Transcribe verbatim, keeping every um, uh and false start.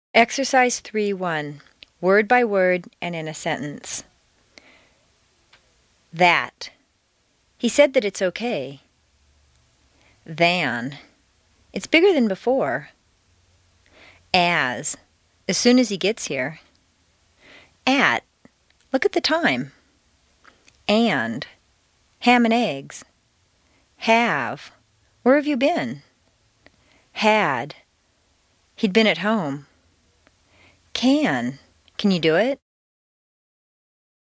Exercise three one. Word by word and in a sentence. That. He said that it's okay. Than. It's bigger than before. As. As soon as he gets here. At. Look at the time. And. Ham and eggs. Have. Where have you been? Had. He'd been at home. Can. Can you do it?